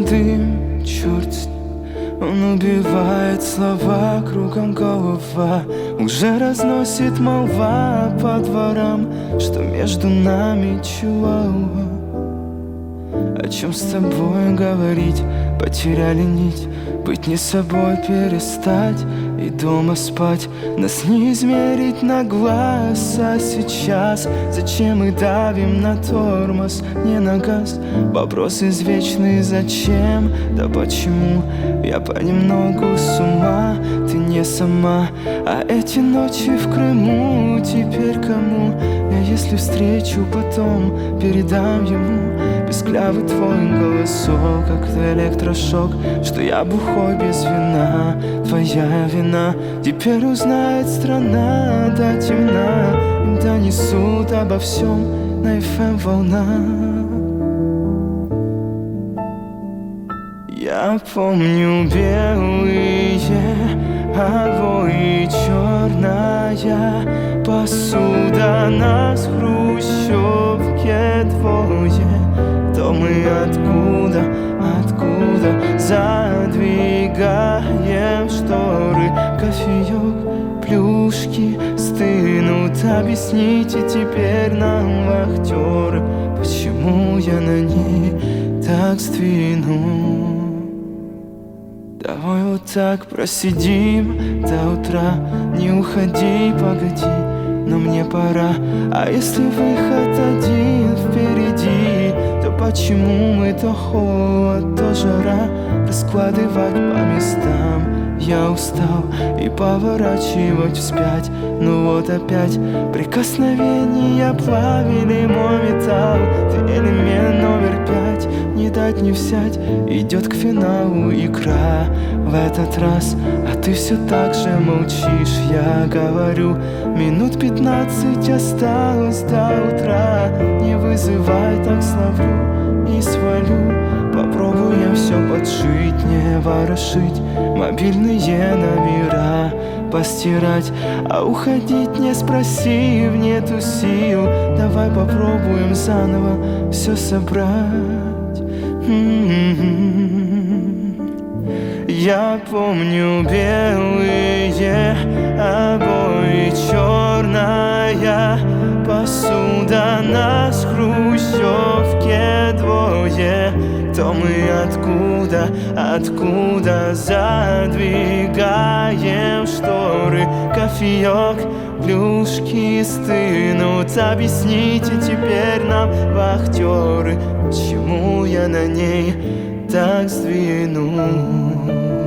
дым, черт с ним, он убивает слова, кругом голова. Уже разносит молва по дворам, что между нами чуала. О чем с тобой говорить, потеряли нить. Быть не собой, перестать и дома спать. Нас не измерить на глаз, а сейчас зачем мы давим на тормоз, не на газ? Вопрос извечный: зачем, да почему? Я понемногу с ума, ты не сама. А эти ночи в Крыму теперь кому? Я если встречу, потом передам ему. Песклявый твой голосок, как электрошок, что я бухой без вина. Твоя вина теперь узнает страна до темна. Им донесут обо всем на FM волна. Я помню белые обои, черная посуда, нас в хрущевке двое. То мы откуда задвигаем шторы, кофеек, плюшки стынут. Объясните теперь нам, вахтеры, почему я на ней так сдвину. Давай вот так просидим до утра, не уходи, погоди, но мне пора. А если выход один впереди, то почему мы то холод, то жара? Раскладывать по местам я устал и поворачивать вспять. Ну вот опять прикосновения плавили мой металл. Ты элемент номер 5, не дать не взять. Идет к финалу игра в этот раз, а ты все так же молчишь. Я говорю, минут 15 осталось до утра. Не вызывай, так словлю и свалю. Попробуем все подшить, не ворошить, мобильные номера постирать. А уходить не спросив, нету сил. Давай попробуем заново все собрать. Я помню белые обои, черная посуда, нас в хрущевке двое. То мы откуда задвигаем шторы, кофеек, плюшки стынут. Объясните теперь нам, вахтеры, почему я на ней так сдвину.